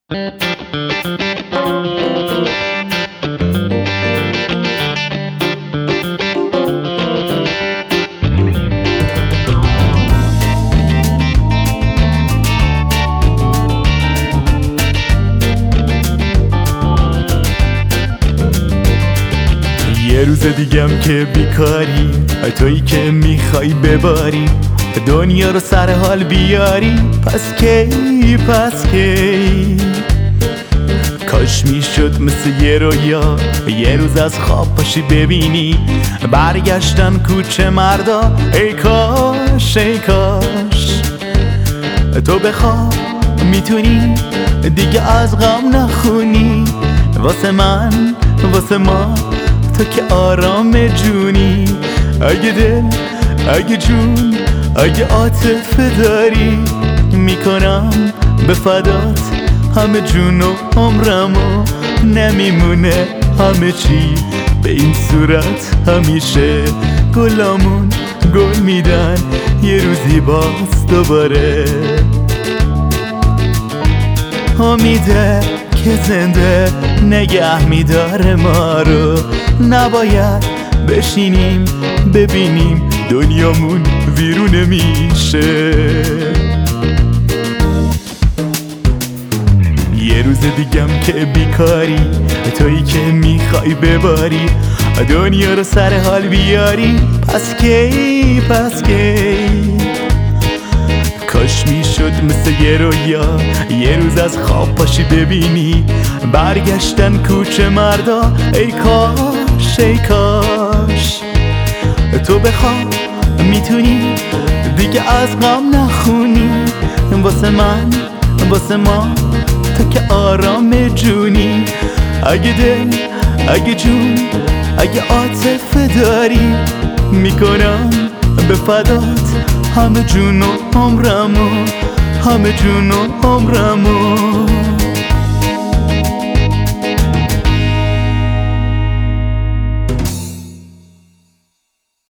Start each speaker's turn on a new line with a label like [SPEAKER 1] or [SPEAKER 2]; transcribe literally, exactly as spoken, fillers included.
[SPEAKER 1] یه روز دیگم که بیکاری، تویی که میخوای بباری دنیا رو سر حال بیاری. پس کی پس کی کاش میشد مثل یه رویا یه روز از خواب پاشی ببینی برگشتن کوچه مردا. ای کاش ای کاش تو بخواب میتونی دیگه از غم نخونی. واسه من واسه ما تو که آرام جونی. اگه دل اگه جون اگه عاطفه داری میکنم به فدات همه جون و عمرمو. نمیمونه همه چی به این صورت، همیشه گلامون گل میدن یه روزی باز دوباره. امیده که زنده نگه میداره ما رو، نباید بشینیم ببینیم دنیامون ویرونه میشه. یه روز دیگم که بیکاری، تویی که میخوای بباری دنیا رو سر حال بیاری. پس کی پس کی کاش میشد مثل یه رویا یه روز از خواب پاشی ببینی برگشتن کوچه مردا. ای کاش ای کاش تو بخواب میتونی دیگه از غم نخونی. واسه من واسه ما تو که آرام جونی. اگه دل اگه جون اگه عاطفه داری میکنم به فدات همه جون و عمرمو، همه جون و عمرمو.